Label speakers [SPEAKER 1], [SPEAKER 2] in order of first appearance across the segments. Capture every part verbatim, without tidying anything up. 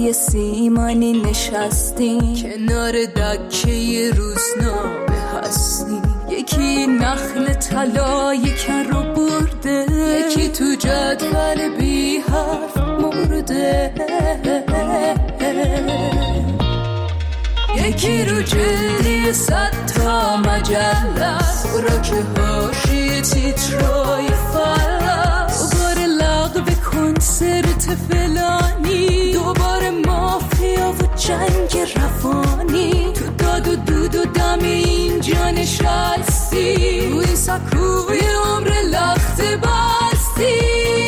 [SPEAKER 1] روی سیمانی نشستیم، کنار دکه روزنامه هستیم. یکی نخل طلای کن رو برده، یکی تو جدول بی حرف مرده، یکی رو جلدی صد تا مجله، برا که حاشیه تیترای فلس. دوباره لغو کنسرت فلانی، دوباره مافیا و جنگ روانی. تو داد و دود و دم اینجا نشستی، روی سکوی عمر لخت بستی.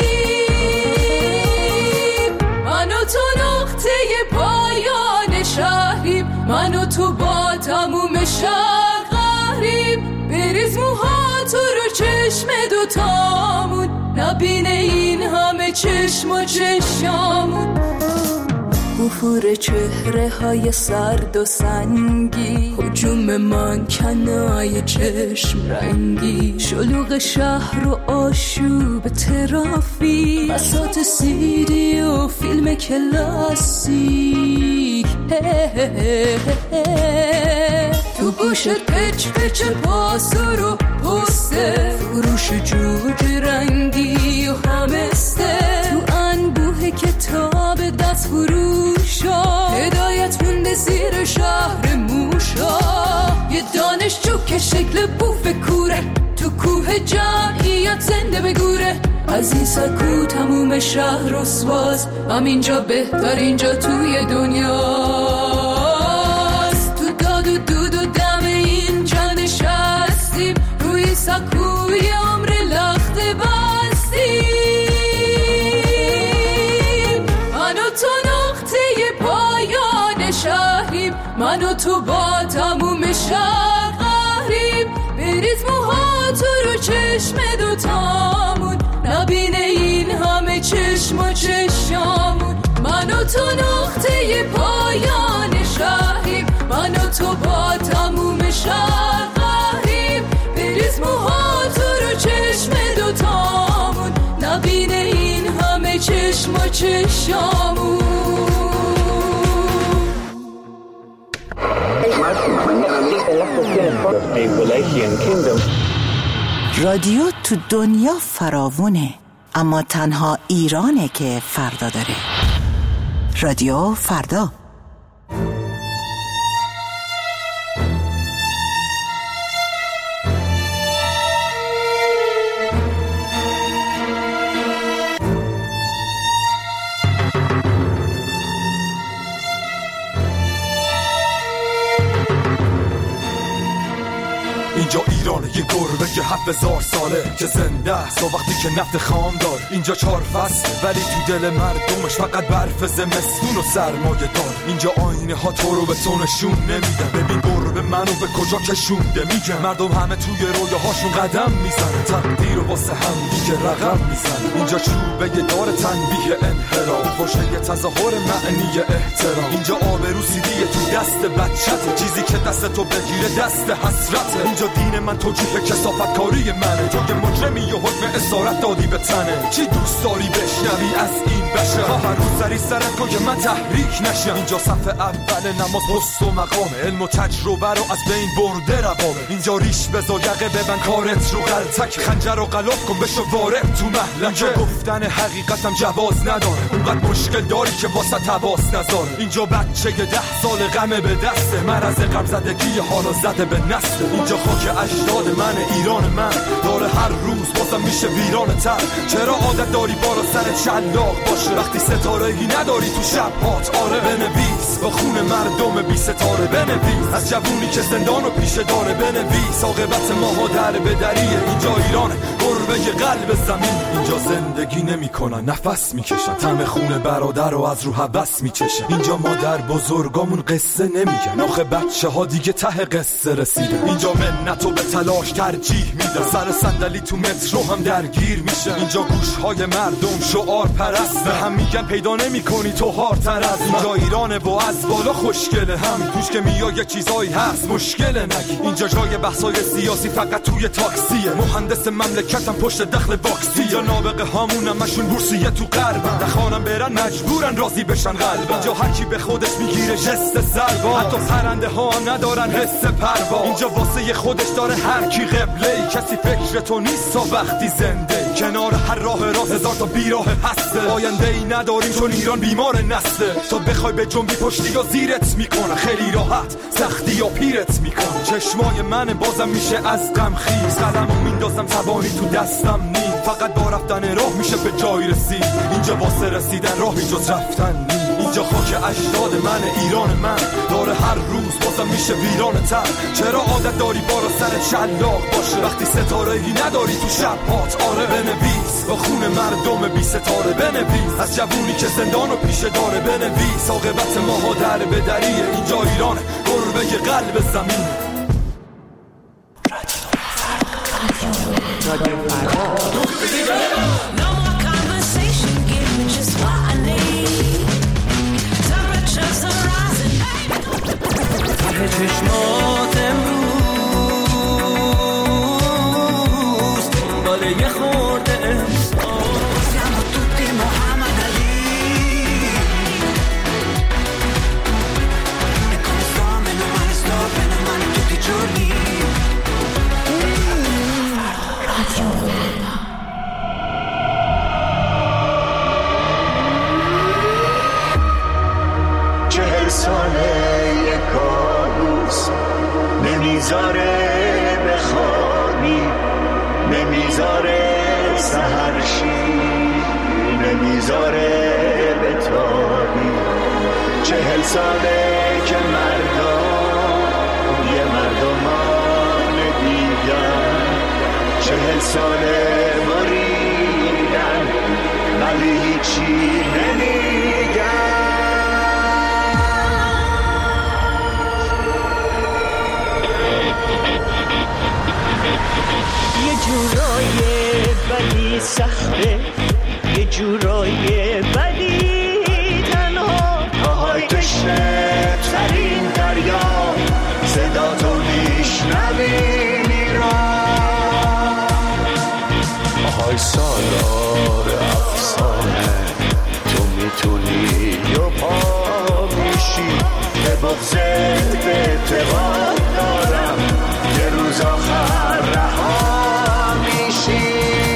[SPEAKER 1] من و تو نقطه پایان شهریم، من و تو با تموم شهر قهریم. بریز موهاتو رو چشم دوتامون، نبینه این همه چشم و چشامون. بفور چهره های سرد و سنگی، هجوم منکنای چشم رنگی. شلوغ شهر و آشوب ترافیک، بساط سیدی و فیلم کلاسیک. تو گوشت پچ پچ پاسور و پسته، فروش جوجه رنگی و همسته. تو انبوه کتاب دست فروشا، هدایت مونده زیر شهر موشا. یه دانشجو که شکل بوف کوره، تو کوه جمعیت زنده بگوره. از این سکو تموم شهر رسواست، همینجا بهتر اینجا توی دنیاست. تو داد و دود و دم اینجا نشستیم، روی سکوی عمر لخت بستیم. من و تو نقطه پایان شهریم، من و تو با تموم شهر قهریم. بریز موهاتو رو چشم دوتامون، نبینه این همه چشم و چشامون. من و تو نقطه پایان شهریم، من و تو با تموم شهر قهریم. بریز موهاتو رو چشم دوتامون، نبینه این همه چشم و چشامون.
[SPEAKER 2] رادیو تو دنیا فراوونه، اما تنها ایرانه که فردا داره. رادیو فردا.
[SPEAKER 3] اینجا ایرانه، یه گربه که هفت هزار ساله که زنده است و وقتی که نفت خام دار. اینجا چهار فصل ولی تو دل مردمش فقط برف زمستون و سرمایه دار. اینجا آینه ها تو رو به تو نشون نمیدن، ببین گربه منو به کجا کشونده. میگن مردم همه توی رویاهاشون قدم میزنه، تقدیر و واسه هم دیگه رقم میزنه. اینجا چوبه یه دار تنبیه انحراف، باشه یه تظاهر معنی احترام. اینجا آبرو سیدیه تو دست بچته، چیزی که دست تو بگیره دست حسرته. اینجا دین من توجیه کثافت کاری منه، تو که مجرمی و حکم اسارت دادی به تنه. چی دوست داری بشنوی از این بشه؟ هر روز سری سرت کن که من تحریک نشم. اینجا صف اول نماز پست و مقامه، علم و تجربه رو از بین برده روامه. اینجا ریش بزا یقه ببن کارت رو غلطک، خنجر رو غلاف کن بشو وارد تو محلکه. اینجا گفتن حقیقتم جواز نداره، اونقدر مشکل داری که واسه تباس نذاره. اینجا بچه ده سال غمه به دسته، مرض غم زدگی حالا زده به نسل. اینجا خاک اجداد من، ایران من داره هر روز بازم میشه ویران تر. چرا عادت داری بالا سر شلاق باشه وقتی ستاره‌ای نداری تو شب هات؟ آره بنویس با خون مردم بی ستاره، بنویس از جوونی که زندان و پیشه داره، بنویس عاقبت ماها در بدریه. اینجا ایرانه، گربه قلب زمین. اینجا زندگی نمیکنن، نفس میکشن، طعم خون برادر رو از رو هوس میچشن. اینجا مادر بزرگامون قصه نمیگن، آخه بچه ها دیگه ته قصه رسیدن. اینجا منتو به تلاش ترجیح میدن، سر صندلی تو مترو هم درگیر میشن. اینجا گوشهای مردم شعار پرست، به هم میگن پیدا نمیکنی تو هارتر از من. اینجا ایرانه و از بالا خوشگله، هم توش که میای یه چیزایی هست مشکله نگی. اینجا جای بحثای سیاسی فقط توی تاکسیه، مهندس مملکت شرکتم پشت دخل واکسی یا نابغه هامونم مشون بورسیه تو قربم نخوانم برن مجبورن راضی بشن قلبم اینجا هر کی به خودش میگیره جست سربا حتی پرنده ها هم ندارن حس پروا اینجا واسه خودش داره هر کی قبله ای کسی فکر تو نیست تا وقتی زنده کنار هر راه راست هزار تا بیراه هسته آینده ای نداریم چون ایران بیمار نسته تا بخوای به جنبی پشتی یا زیرت میکنه خیلی راحت سختی یا پیرت میکنه چشمای من بازم میشه از غم خیز قلمو میندازم زبانی تو دستم نیم فقط با رفتن راه میشه به جای رسید اینجا واسه رسیدن راهی جز رفتن نیم اینجا خاک اجداد من ایران من داره هر روز بازم میشه ویران تر چرا عادت داری بارا سر شلاق باشه وقتی ستاره ای نداری تو شب هات آره بنویس با خون مردم بی ستاره بنویس از جوونی که زندانو پیشه داره بنویس عاقبت ماها در به دریه اینجا ایرانه گربه قلب زمین رادیو
[SPEAKER 4] چشمات امروز دنبال یه خورده احساس siamo tutti Muhammad Ali e come sto meno male sto bene male tutti i giorni چهل ساله یک کابوس نمیذاره بخوابی نمیذاره سحرشی نمیذاره بتابی چهل ساله که مردم یه مردمان دیگر چهل ساله بریدن ولی هیچی نمیگن یه جورای بدی سخته یه جورای بدی تنها پاهای تشنه ترین دریا صدا تو میشنوی میران پاهای سالار افسانه تو میتونی و پا میشی به بغضت به اعتقاد دارم یه روز آخر رها میشی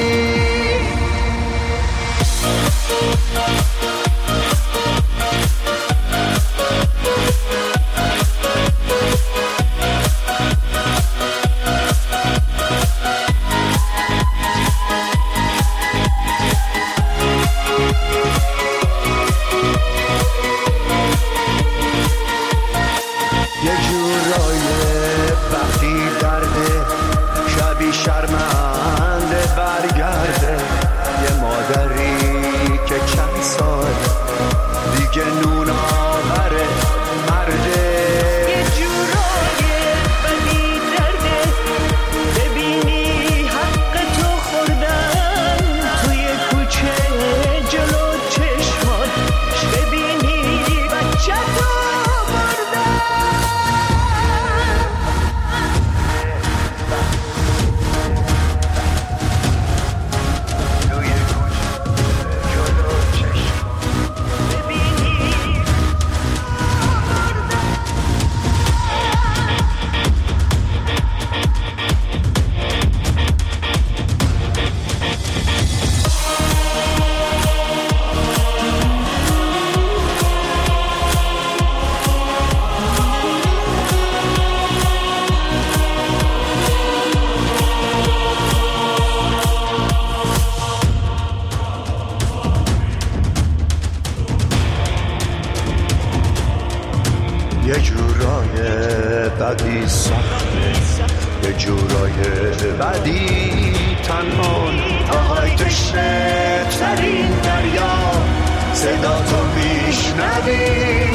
[SPEAKER 4] یه جورای بدی سخته یه جورای بدی تنها آهای تشنه ترین دریا صدا تو میشنوی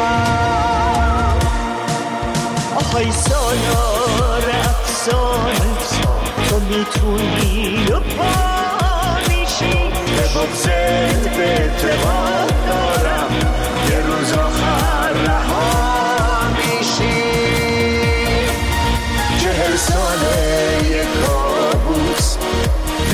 [SPEAKER 4] میران آهای سالار افسانه تو میتونی و پا میشی به بغضت به اعتقاد دارم یه روز آخر رها چهل ساله یک کابوس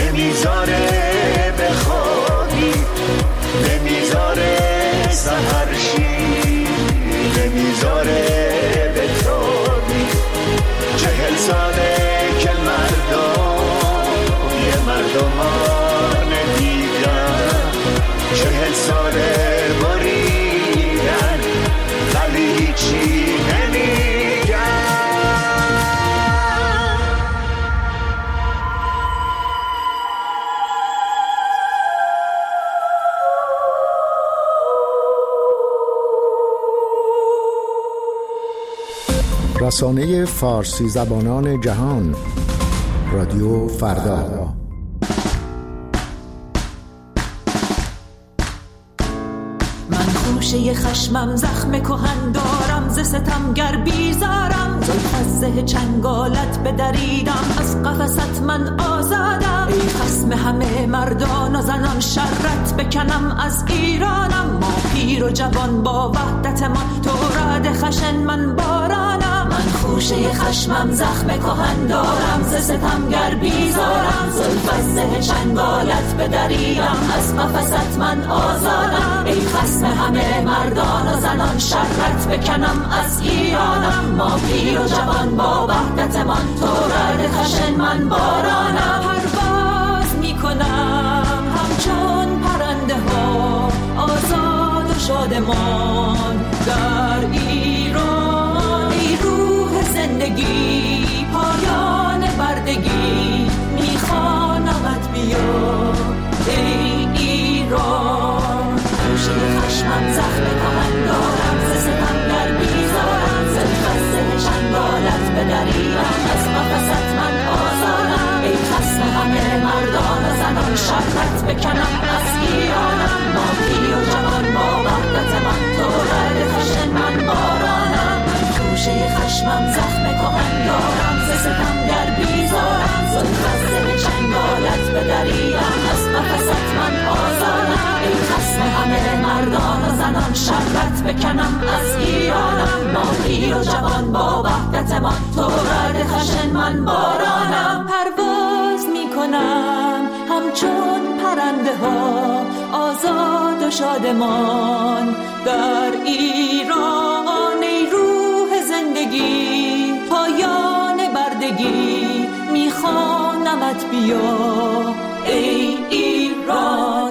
[SPEAKER 5] رسانه فارسی زبانان جهان، رادیو فردا.
[SPEAKER 6] من خوشه خشمم زخم کهن دارم، ز ستمگر بیزارم، زلف از زه چنگالت بدریدم، از قفست من آزادم. ای خصم همه مردان و زنان، شرت بکنم از ایرانم. ما پیر و جوان با وحدت من، تو رعد خشن من بارانم. من خوشه خشمم زخم کهن دارم، ز ستمگر بیزارم، زلف از زه چنگالت بدریدم، از قفست من آزادم. ای خصم همه مردان و زنان، شرت بکنم از ایرانم. ما پیر و جوان با وحدت من، تو رعد خشن من بارانم. پرواز میکنم همچون پرنده ها، آزاد و شادمان در ایران. ای روح زندگی، پایان بردگی، میخوانمت بیا ای ایران. خوشه خشمم زخم کهن دارم، ز ستمگر بیزارم، زلف از زه چنگالت بدریدم، از قفست من آزادم. ای خصم همه مردان و زنان، شرت بکنم از ایرانم. ما پیر و جوان با وحدت من، تو رعد خشن من بارانم. من خوشه خشمم زخم کهن دارم، ز ستمگر بیزارم، زلف از زه چنگالت بدریدم، از قفست من آزادم. ای خصم همه مردان و زنان، شرت بکنم از ایرانم. ما پیر و جوان با وحدت من، تو رعد خشن من بارانم. پرواز میکنم همچون پرنده ها، آزاد و شادمان در ایران. ای روح زندگی، پایان بردگی، میخوانمت بیا ای ایران.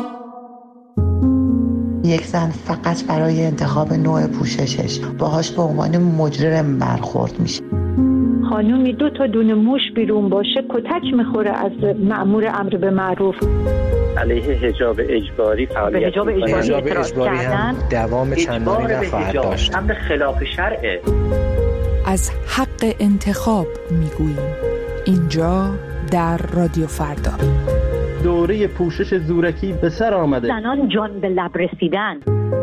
[SPEAKER 7] یک زن فقط برای انتخاب نوع پوششش باهاش به عنوان مجرم برخورد میشه.
[SPEAKER 8] خانومی دو تا دونه موش بیرون باشه کتک میخوره از مأمور امر به معروف.
[SPEAKER 9] علیه حجاب اجباری فعالیت
[SPEAKER 10] حجاب اجباری,
[SPEAKER 9] حجاب
[SPEAKER 10] اجباری هم دوام چندانی نخواهد داشت.
[SPEAKER 9] امر خلاف شرعه.
[SPEAKER 11] از حق انتخاب میگوییم اینجا در رادیو فردا.
[SPEAKER 12] دوره پوشش زورکی به سر آمده.
[SPEAKER 8] زنان جان به لب رسیدن.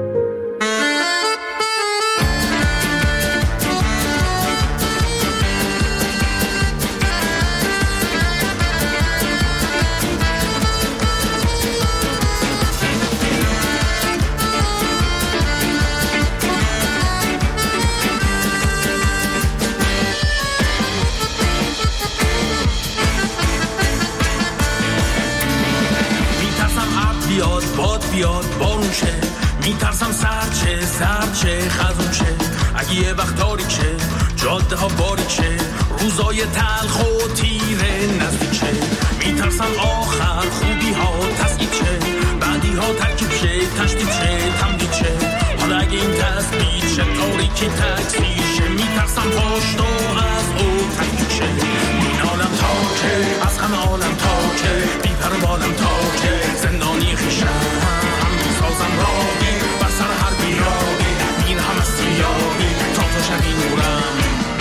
[SPEAKER 13] بیاد بارون شه، میترسم سرد شه سرد شه خزون شه. اگه یه وقت تاریک شه، جاده ها باریک شه، روزای تلخ و تیره نزدیک شه. میترسم آخر خوبی ها تسکیت شه، بعدی ها ترکیب شه، تشدید شه، تمدید شه. حالا اگه این تسبیت شه، تاریکی تکثیر شه، میترسم پاشتو از او تکیب شه. این عالم تا که از همه عالم تا که بی پر بالم تا که زندانی خیشم سازم راهی بر سر هر بیراهی، این همه سیاهی تا تو شبی نورم.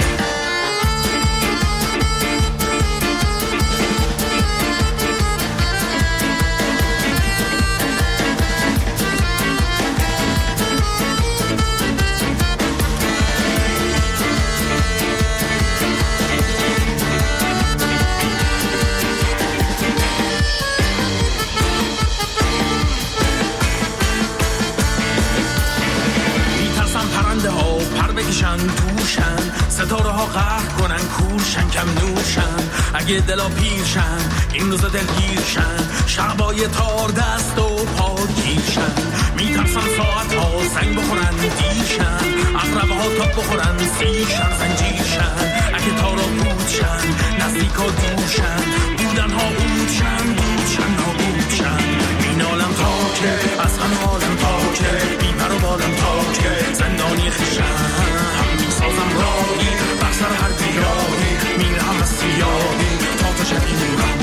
[SPEAKER 13] توشن ستاره ها قهر کنن، کورشن کم نوشن. اگه دلا پیرشن این روزا دلگیرشن، شبای تار دست و پا گیرشن. میترسن ساعت ها زنگ بخورن دیرشن، عقربه ها تا بخورن سیرشن زنجیرشن. اگه تارا بودشن نزدیک ها دورشن، بودن ها بودشن بودشن ها بودشن. این عالم تا که از همه عالم تا که بی پر و بالم تا که زندانی خیشن سازم راهی بر سر هر بیراهی، میرم از سیاهی تا تو شبی نورم.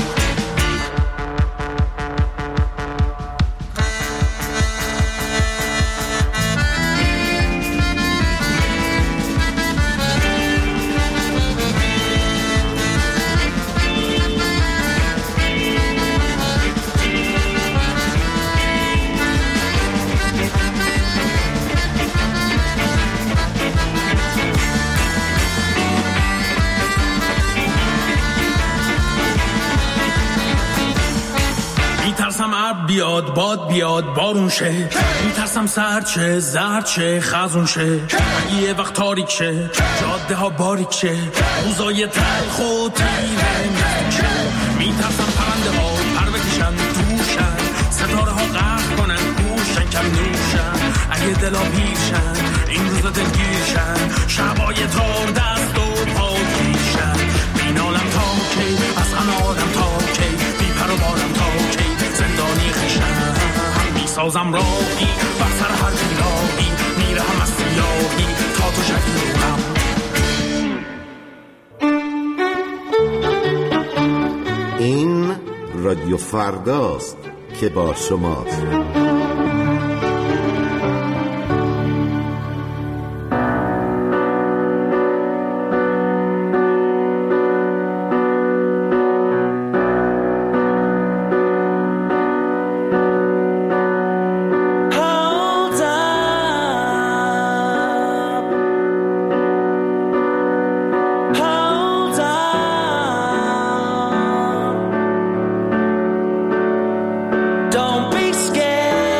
[SPEAKER 13] میترسم ابر بیاد باد بیاد بارون شه، میترسم سرد شه زرد شه خزون شه، یه وقت تاریک شه جاده ها باریک شه، روزای تلخ و تیره میشه، میترسم پرنده ها پر بکشن توشن، ستاره ها غرق کنن گوشن کم نوشن، اگه دلا پیرشن این روزا دلگیرشن، شبای تار دست و پا کیشن، بینالم تا کی از غم آدم تا کی، بی پر و بارم تا کی زندانی خشن، میسازم راهی بر سر هر بیراهی، میرم از سیاهی تا تو شکلونم.
[SPEAKER 14] این رادیو فرداست که با شماست.
[SPEAKER 4] Don't be scared.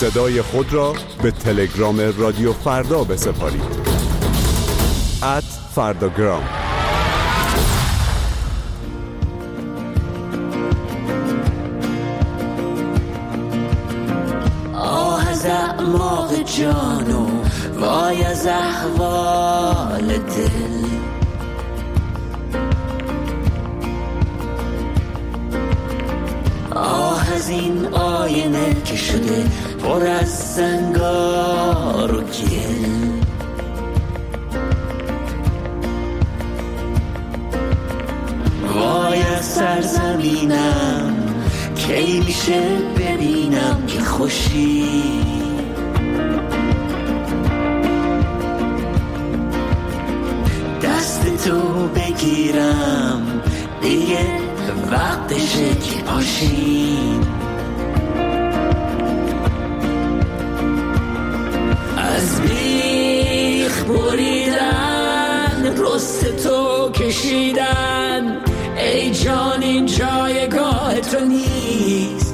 [SPEAKER 15] صدای خود را به تلگرام رادیو فردا بسپارید. ات فرداگرام.
[SPEAKER 16] آه از اعماق جانو وای از احوال دل، آه از این آینه که شده پر از زنگار و گل، وای از سرزمینم کی میشه ببینم که خوشی، دست تو بگیرم دیگه وقتشه که پاشیم، از بیخ بریدن رست تو کشیدن، ای جان این جایگاه تو نیست،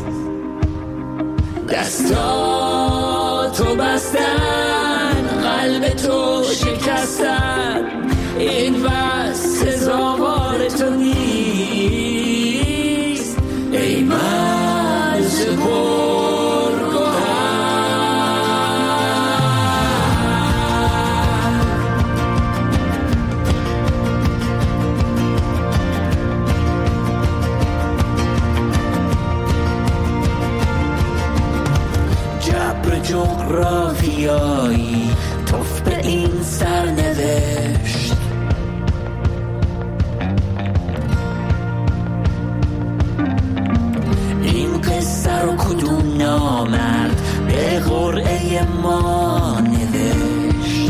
[SPEAKER 16] دستا تو بستن قلب تو شکستن، این بس سزاوار تو نیست، ای مرز پرگوهر. جبر جغرافیایی توف به این سرنوشت، این قصه رو کدوم نامرد به قرعه ما نوشت،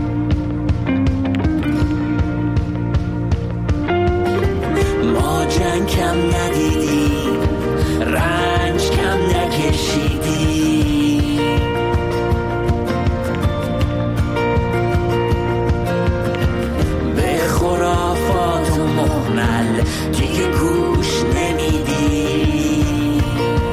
[SPEAKER 16] ما جنگ کم ندیدیم رنج کم نکشیدیم، به خرافات و مهمل دیگه گوش نمیدیم،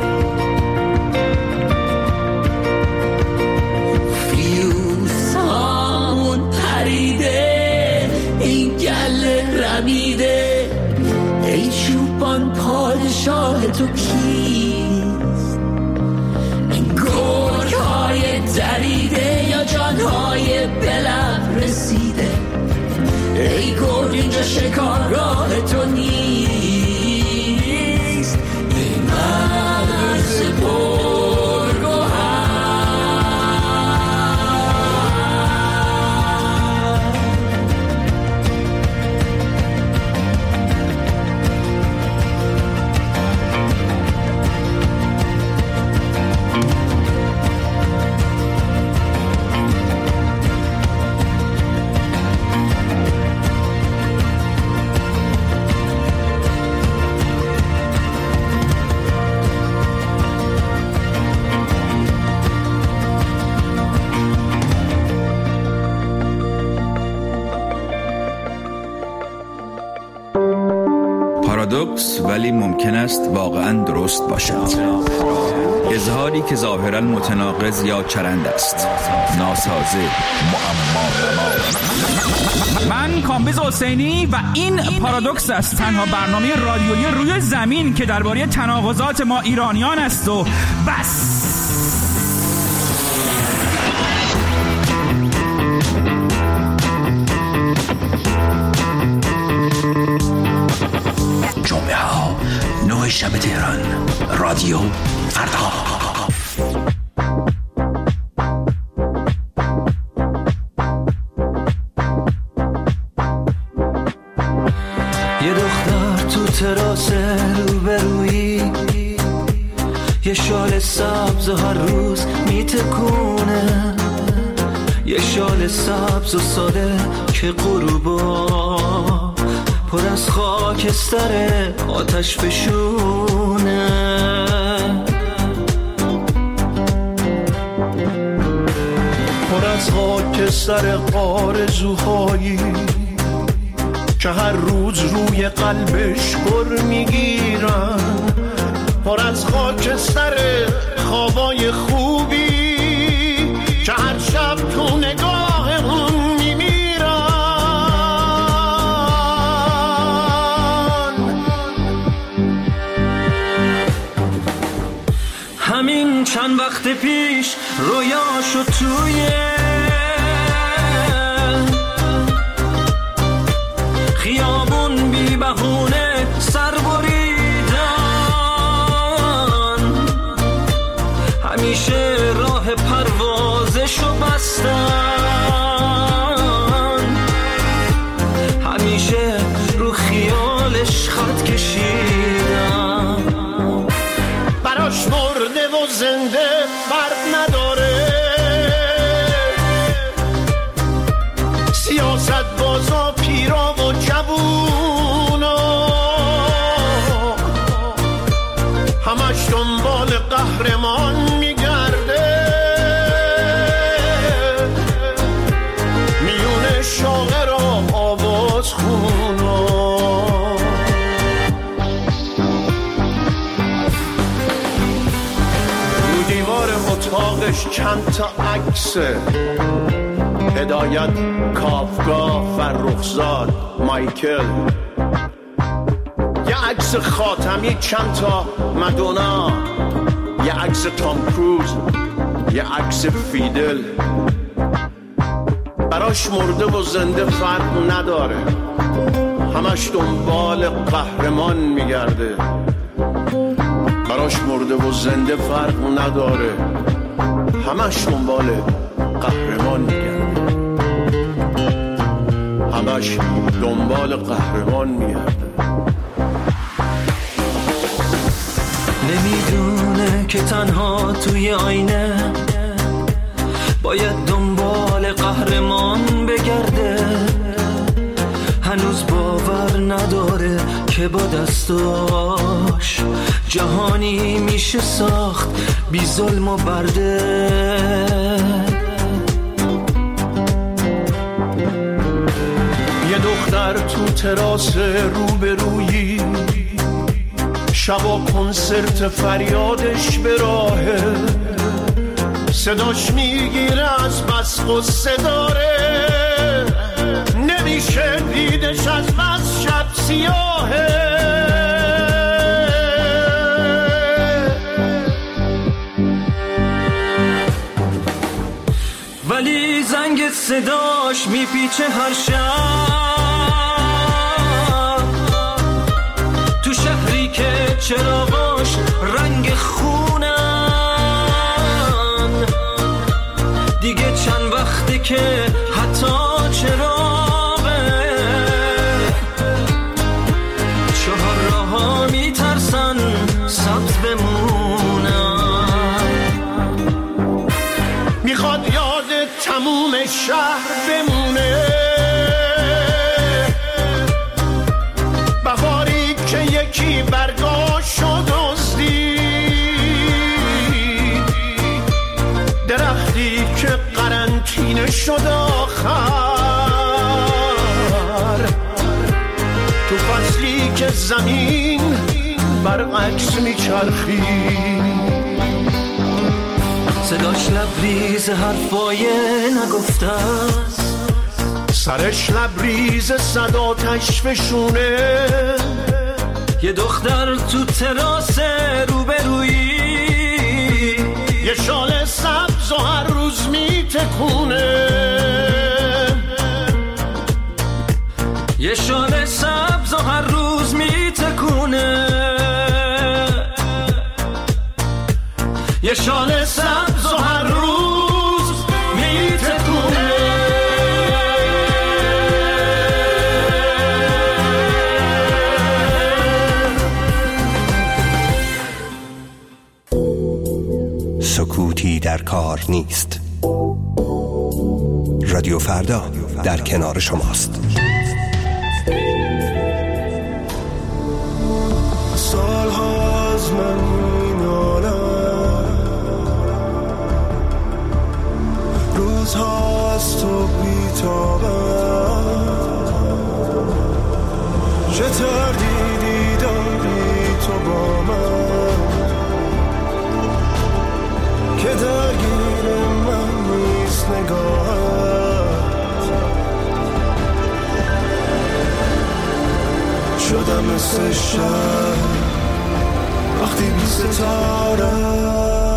[SPEAKER 16] فیوز هامون پریده این گله رمیده، ای چوبان پادشاه تو کیست، این گرگ های دریده یا جان های بلب رسیده، ای گرگ اینجا شکارگاه تو نیست، ای مرز پرگوهر.
[SPEAKER 17] پارادوکس ولی ممکن است واقعا درست باشد. اظهاری که ظاهرا متناقض یا چرند است، ناسازه، معما.
[SPEAKER 18] من کامبیز حسینی و این پارادوکس است، تنها برنامه رادیویی روی زمین که درباره تناقضات ما ایرانیان است و بس.
[SPEAKER 19] جمعه ها نه شب تهران، رادیو فردا.
[SPEAKER 20] یه دختر تو تراس روبرویی، یه شال سبز هر روز میتکونه، یه شال سبز و ساده که غروبا پر از خاکستر آتش فشونه،
[SPEAKER 21] پر از خاکستر آرزوهایی که هر روز روی قلبش پر میگیرن، پر از خاکستر خوابای خوبی
[SPEAKER 20] همین چند وقت پیش رویاشو توی خیابون بی بهونه سر بریدن، همیشه راه پروازشو بستن، همیشه رو خیالش خط کشیدن.
[SPEAKER 21] براش مرده و زنده فرق نداره، سیاست بازا پیرا و جوونا همش دنبال قهرمان میگرده، میون شاعر و آواز خونا. رو دیوار اتاقش چند تا عکسه، هدایت، کافکا، فرخزاد، مایکل، یه عکس خاتمی، چند تا مدونا، یه عکس تام کروز، یه عکس فیدل. براش مرده و زنده فرق نداره، همش دنبال قهرمان میگرده. براش مرده و زنده فرق نداره، همش دنبال قهرمان میگرده، همش دنبال قهرمان میگرده.
[SPEAKER 20] نمیدونه که تنها توی آینه باید دنبال قهرمان بگرده، هنوز باور نداره که با دستاش جهانی میشه ساخت بی ظلم و برده.
[SPEAKER 21] یه دختر تو تراس روبرویی، شبا کنسرت فریادش به راهه، صداش میگیره از بس قصه داره، نمیشه دیدش از بس شب سیاهه.
[SPEAKER 20] ولی زنگ صداش میپیچه هر شب، تو شهری که چراغاش رنگ خونن، دیگه چند وقته که حتی چراغه چهار راه‌ها میترسن سبز بمونن.
[SPEAKER 21] میخواد یاد تموم شهر بمونه، بهاری که یکی برگاشو دزدید، درختی که قرنطینه شد آخر، تو فصلی که زمین برعکس میچرخید،
[SPEAKER 20] صداش لبریز حرفای نگفته است،
[SPEAKER 21] سرش لبریز صداتش فشونه.
[SPEAKER 20] یه دختر تو تراس روبرویی،
[SPEAKER 21] یه شال سبز و هر روز میتکونه،
[SPEAKER 20] یه شال سبز و هر روز میتکونه، یه شال سبز و هر روز میتکونه.
[SPEAKER 1] سکوتی در کار نیست. رادیو فردا در کنار شماست.
[SPEAKER 21] سالها از من مینالم، روزها از تو بیتابم، چه تردیدی داری تو با من که درگیر من نیست نگاهت. شدم مثل شب وقتی بی ستاره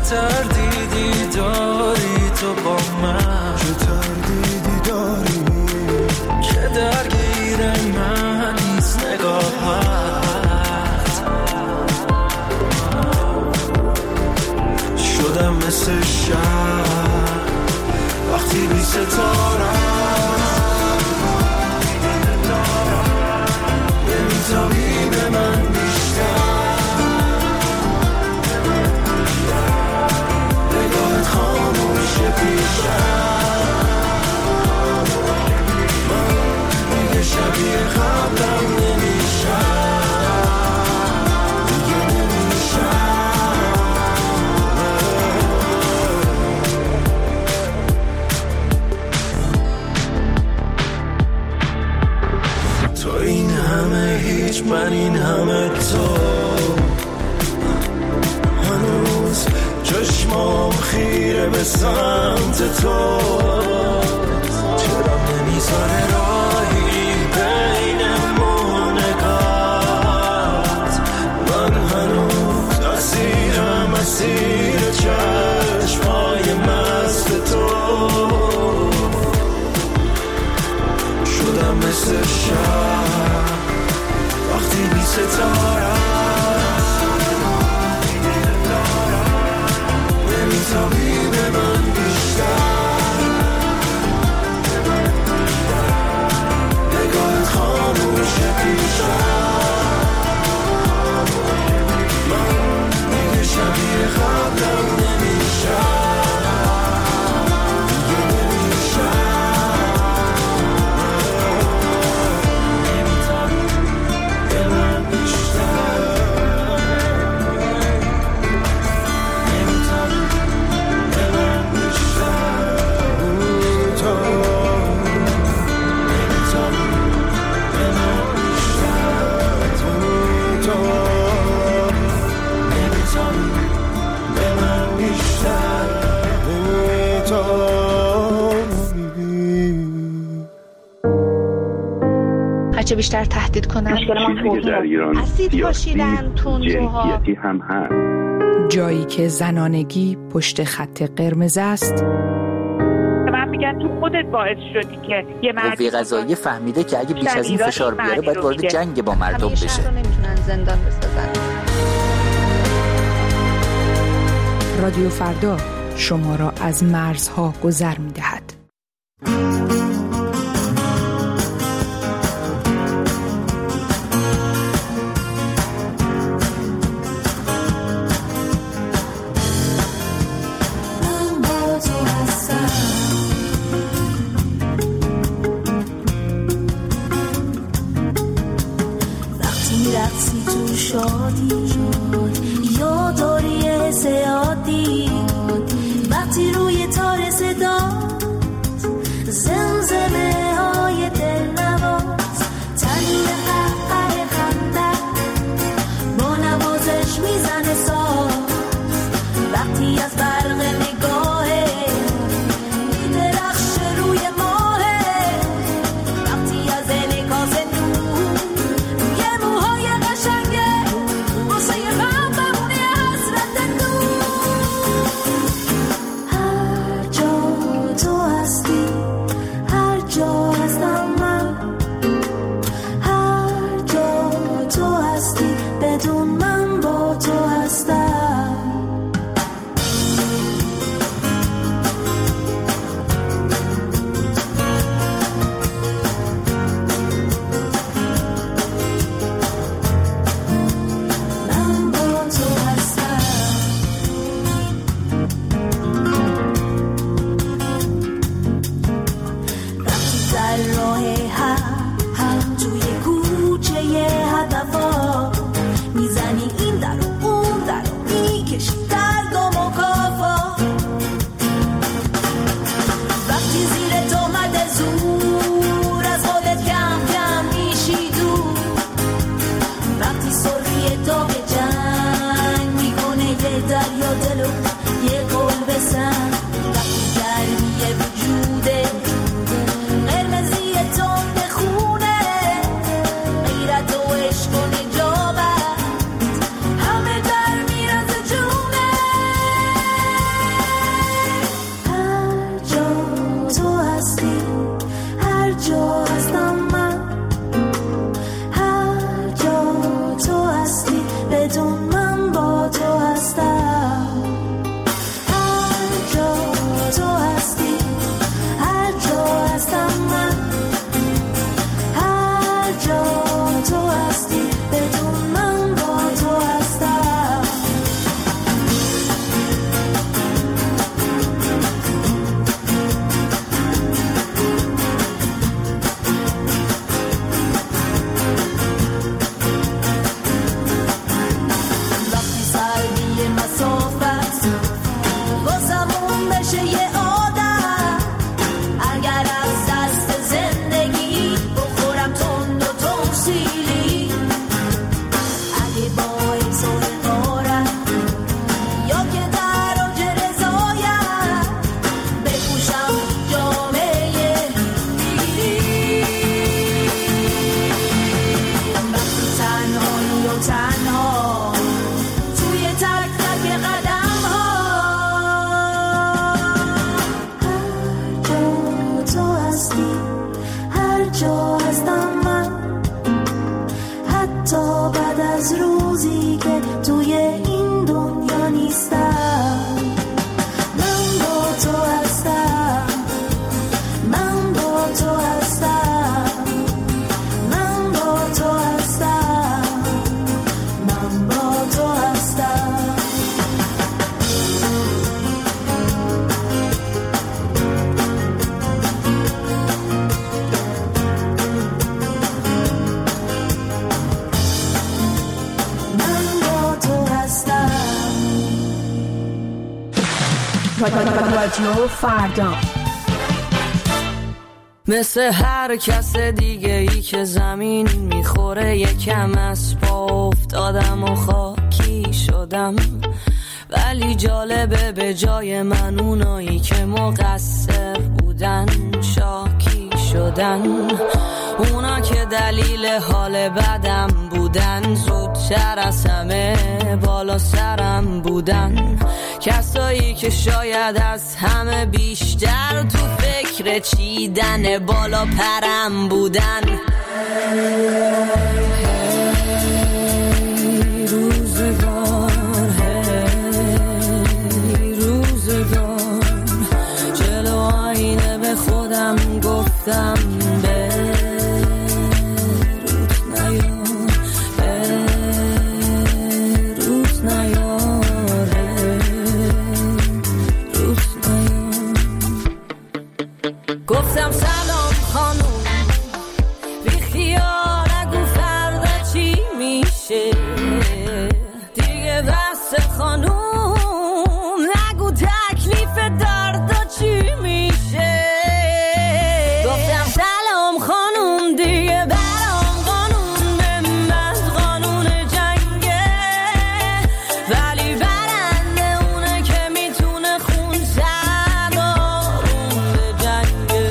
[SPEAKER 20] تردیدی داری تو با من،
[SPEAKER 3] چه تردیدی داری
[SPEAKER 20] که درگیر من نیست نگاهت. شدم مثل شب وقتی بی ستارم، نمیتابی به من بیشتر، نگاهت خاموش پیشم، من دیگه شبیه قبلم نمیشم، دیگه نمیشم. تو این همه هیچ، من این همه تو، هنوز چشمام خیره به سمت تو، چرا نمیذاره راهی بینمون نگات، من هنوز اسیرم اسیر چشمای مست تو، شدم مثل شب وقتی بی ستارم، نمیتابی به من بیشتر، نگاهت خاموش پیشم، من دیگه شبیه قبلم نمیشم، دیگه نمیشم، نمیتابی به من بیشتر، نمیتابی به من بیشتر، تو نمیتابی به من بیشتر، تو تو نمیتابی به من بیشتر،
[SPEAKER 2] هرچه بیشتر تهدید کنن
[SPEAKER 22] چیزی که در ایران
[SPEAKER 2] اسید پاشیدن تندروها،
[SPEAKER 22] جنسیتی هم هست.
[SPEAKER 11] جایی که زنانگی پشت خط قرمز است.
[SPEAKER 23] من میگن تو خودت باعث شدی که یه مرد
[SPEAKER 24] قوه قضاییه فهمیده که اگه بیش از این فشار بیاره باید وارد جنگ با مردم بشه.
[SPEAKER 2] شهر رو نمیتونن زندان بسازن.
[SPEAKER 11] رادیو فردا شما را از مرزها گذر می‌دهد.
[SPEAKER 4] رقصی تو شادی یا داری حس عادی، وقتی روی تار صدا
[SPEAKER 11] رادیو فردا.
[SPEAKER 5] مثل هر کس دیگه ای که زمین میخوره یکم از پا افتادم و خاکی شدم، ولی جالبه به جای من اونایی که مقصر بودن شاکی شدن. اونا که دلیل حال بدم بودن زودتر از همه بالا سرم بودن. کسایی که شاید از همه بیشتر تو فکر چیدن بالا پرم بودن. هی روزگار، هی روزگار، جلو آینه به خودم گفتم به گفتم سلام خانوم، بی خیال نگو فردا چی میشه دیگه، بس خانوم نگو تکلیف دردا چی میشه. گفتم سلام خانوم دیگه برام قانون من قانون جنگه، ولی برنده اونه که میتونه خون سردارون به جنگه.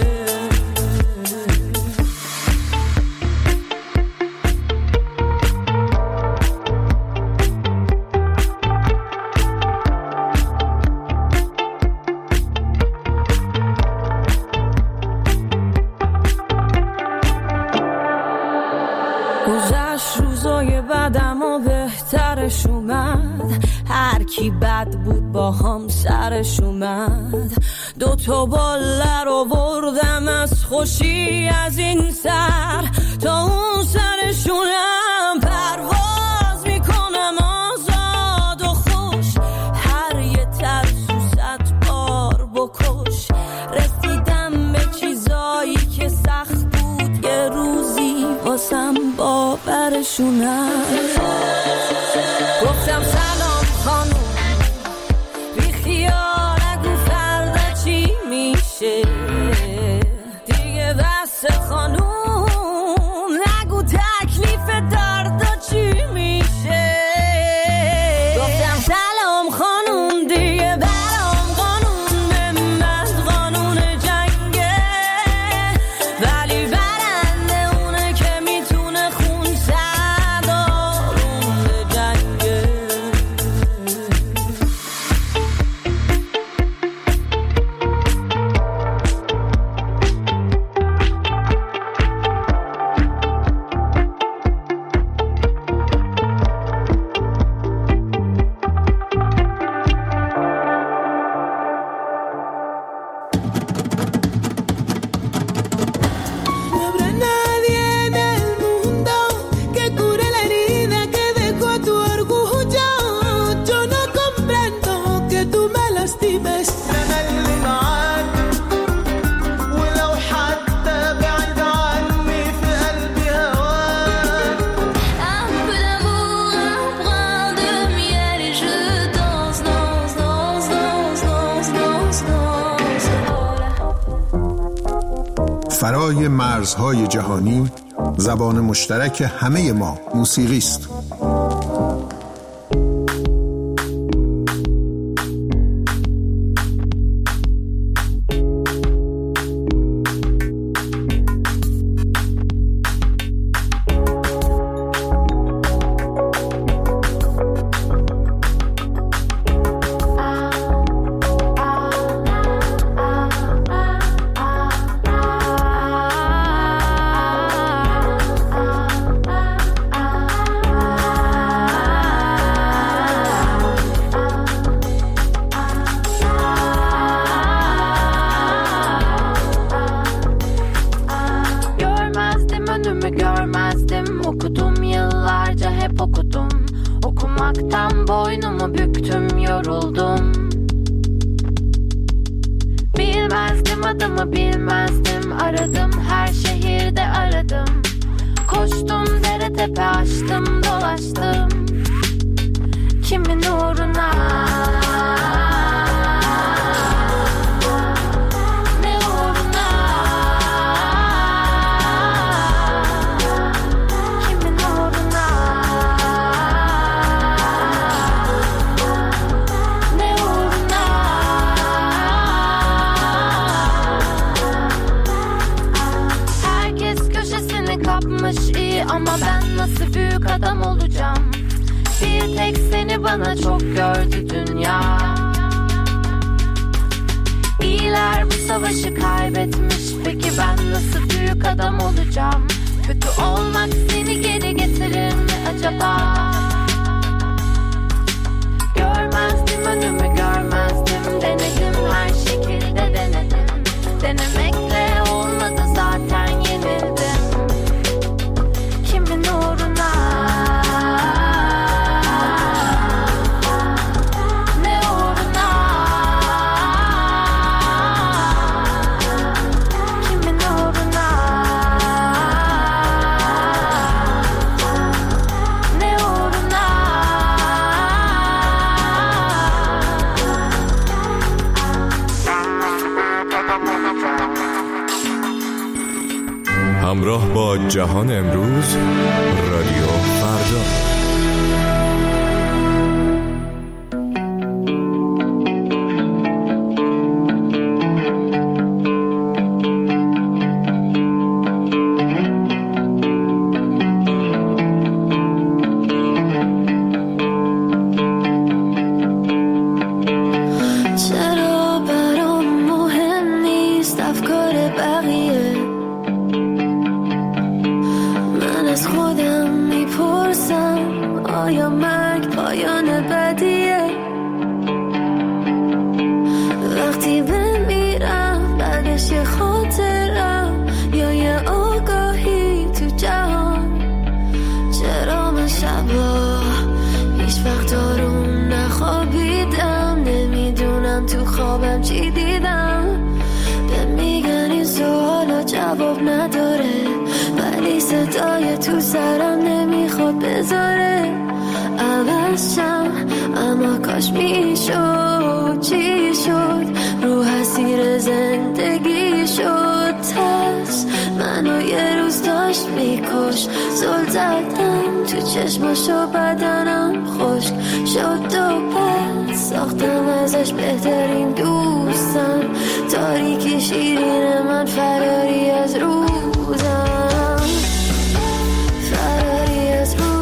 [SPEAKER 5] گذشت روزای بعدم و بهترش اومد، هر کی بد بود با هم سرش اومد. دو تا باله رو بردم از خوشی از این سر تا اون سرشونم پرواز میکنم آزاد و خوش. هر یه ترسو صد بار بکش، رسیدم به چیزایی که سخت بود یه روزی واسم باورشونم. گفتم سلام خانوم، بی خیال نگو فردا چی میشه دیگه، بس خانوم نگو تکلیف دردا چی میشه. گفتم سلام خانوم دیگه برام قانون من قانون جنگه، ولی برنده اونه که میتونه خون سردارون به جنگه.
[SPEAKER 4] No habrá nadie en el mundo que cure la herida que dejó tu orgullo. Yo no comprendo que tú me lastimes. أنا اللي معاك ولو حتى بعيد عني في قلبي هواك. Un peu d'amour, un brin de miel et je danse, danse, danse, danse, danse, danse, danse.
[SPEAKER 6] فرای مرزهای جهانی زبان مشترک همه ما موسیقی است.
[SPEAKER 2] Görmezdim önümü görmezdim, okudum yıllarca hep okudum. Okumaktan boynumu büktüm, yoruldum. Bilmezdim adımı bilmezdim, aradım her şehirde aradım. Koştum dere tepe açtım dolaştım. Kimin uğruna? nasıl büyük adam olacağım? Bir tek seni bana çok gördü dünya. İyiler bu savaşı kaybetmiş. Peki ben nasıl büyük adam olacağım? Kötü olmak seni geri getirir mi acaba? Görmezdim önümü görmezdim. Denedim her şekilde denedim. Denemekle olmadı zaten yenildim. Kimin uğruna? Ne uğruna? Kimin uğruna? Ne uğruna?
[SPEAKER 7] همراه با جهان امروز رادیو فردا.
[SPEAKER 2] چرا برام مهم نیست افکار بقیه؟ من از خودم میپرسم آیا مرگ پایان بدیه؟ وقتی بمیرم بعدش یه خاطرم یا یه آگاهی تو جهان. چرا من شبا هیچ وقت آروم نخوابیدم؟ نمیدونم تو خوابم چی دیدم. به میگن این سوالا جواب نداره، ولی صدای تو سرم نمیخواد بذاره عوض شم. اما کاش میشد، چی شد؟ رو اسیر زندگی شد ترس منو یه روز داشت میکش. زل زدم تو چشماشو بدنم خشک شد و پس ساختم ازش بهترین دوستم. تاریکی شیرین من فراری از روزم، فراری از روزم.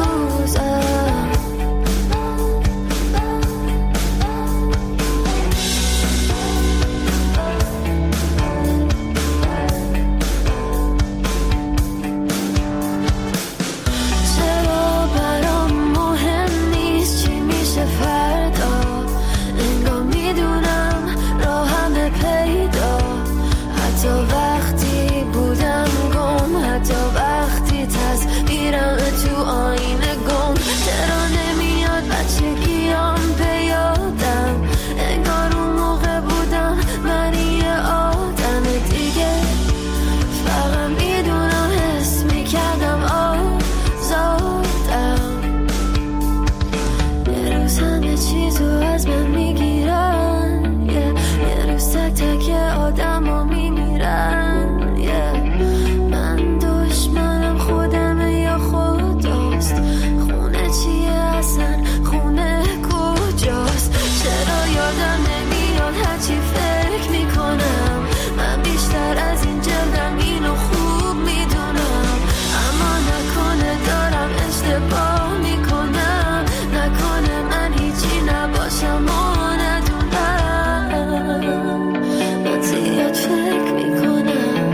[SPEAKER 2] چرا برام مهم نیست چی میشه فردا؟ انگار میدونم راهم پیدا. حتی وقتی بودم گم، حتی وقتی تصویرم تو آینه گم. چرا نمیاد بچگیام به یادم؟ انگار اون موقع بودم من یه آدم دیگه. فقط میدونم حس میکردم آزادم. یه روز همه چیزو از من میگیرن، یه, یه روز تک تک آدم ها میمیرن. یه من دشمنم خودمه یا خداست؟ خونه چیه اصلا؟ خونه کجاست؟ چرا یادم نمیاد هرچی فکر میکنم؟ من بیشتر از این جلدم اینو خوب میدونم. اما نکنه دارم اشتباه میکنم، نکنه من هیچی نباشم و ندونم. من زیاد فکر میکنم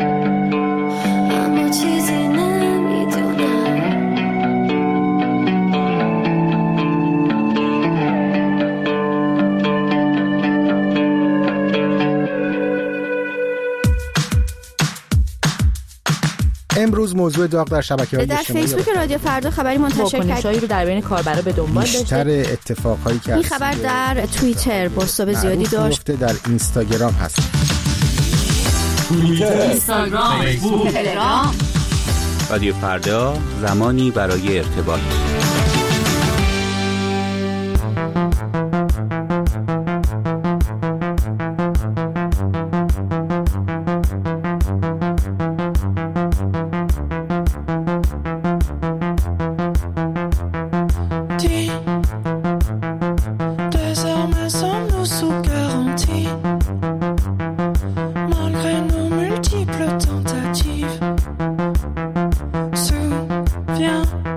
[SPEAKER 2] اما چیزی نمیدونم.
[SPEAKER 9] امروز موضوع داغ در شبکه‌های
[SPEAKER 10] در
[SPEAKER 9] اجتماعی
[SPEAKER 10] فیسبوک رادیو فردا خبری منتشر
[SPEAKER 12] واکنش‌هایی رو در بین کاربرا به دنبال داشته.
[SPEAKER 9] بیشتر اتفاقهایی که
[SPEAKER 10] این خبر در توییتر بازتاب زیادی داشت.
[SPEAKER 9] در اینستاگرام هست.
[SPEAKER 25] توییتر، اینستاگرام، فیسبوک، تلگرام.
[SPEAKER 26] رادیو فردا، زمانی برای ارتباط.
[SPEAKER 4] Désormais sommes-nous sous garantie, malgré nos multiples tentatives. Souviens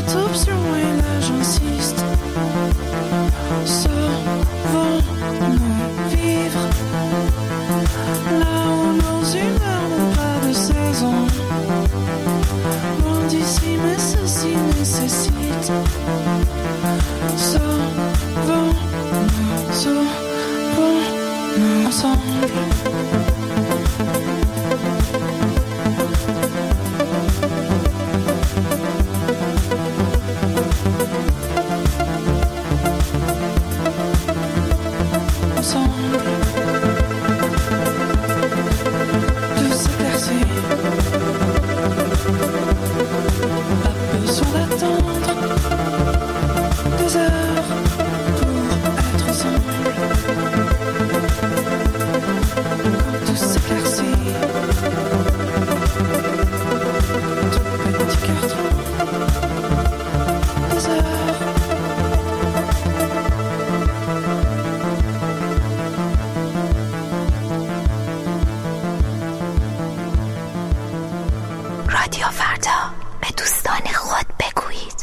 [SPEAKER 4] taupes sur moi et là j'insiste. Sauvons-nous vivre là où nos humeurs n'ont pas de saison. Loin d'ici mais ceci nécessite. Sauvons-nous, sauvons-nous ensemble.
[SPEAKER 2] رادیو فردا به دوستان خود بگویید.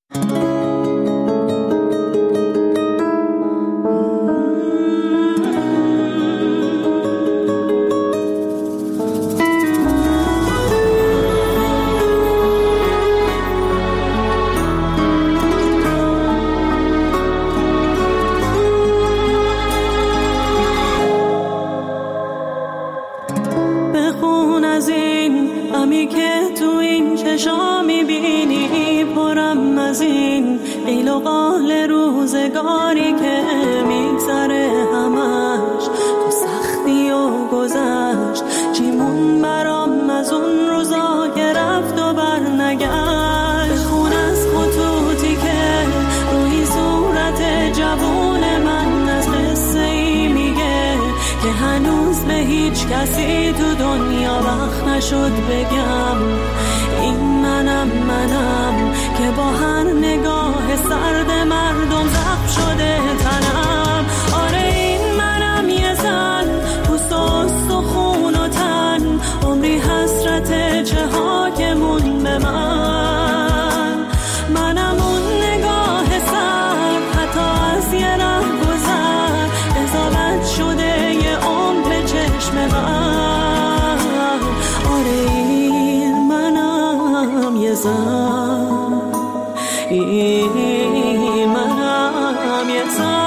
[SPEAKER 8] بخون از این غمی که تو این چشا میبینی، پرم از این قیل و قال روزگاری که میگذره همش تو سختی و گذشت. چیمون برام از اون روزا که رفت و برنگشت. بخون از خطوطی که روی صورت جوون من از قصه ای میگه که هنوز به هیچ کسی تو دنیا وقت نشد بگم. این منم منم که با هر نگاه سرد مردم زخم شده تنم. آره این منم یه زن پوست و استخون و تن، عمری حسرت چه ها که مون به من. منم اون نگاه سرد حتی از یه ره گذر، قضاوت شده یه عمر به چشم من. آره این منم یه زن، این منم یه زن.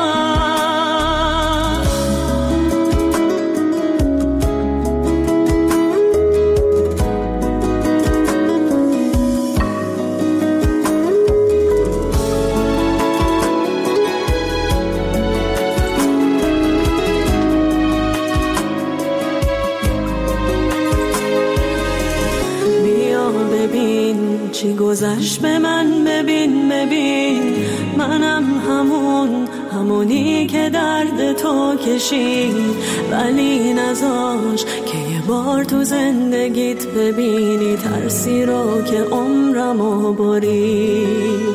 [SPEAKER 8] چی گذشت به من، ببین ببین منم همون همونی که درد تو کشید، ولی نذاش که یه بار تو زندگیت ببینی ترسی رو که عمرمو برید.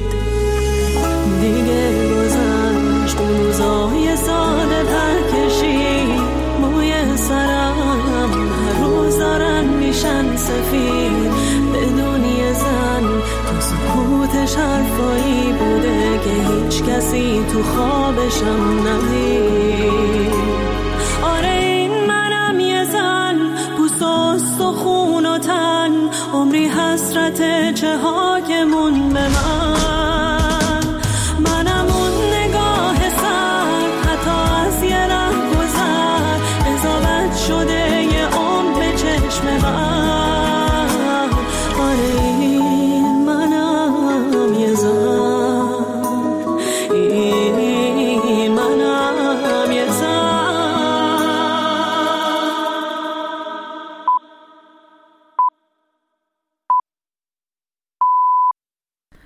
[SPEAKER 8] دیگه گذشت اون روزای ساده پر کشید، موی سرم هر روز دارن میشن سفید. بدون یه زن تو سکوتش حرفایی بوده که هیچ کسی تو خوابشم ندید. آره این منم یه زن پوست و استخون و تن، عمری حسرت چه ها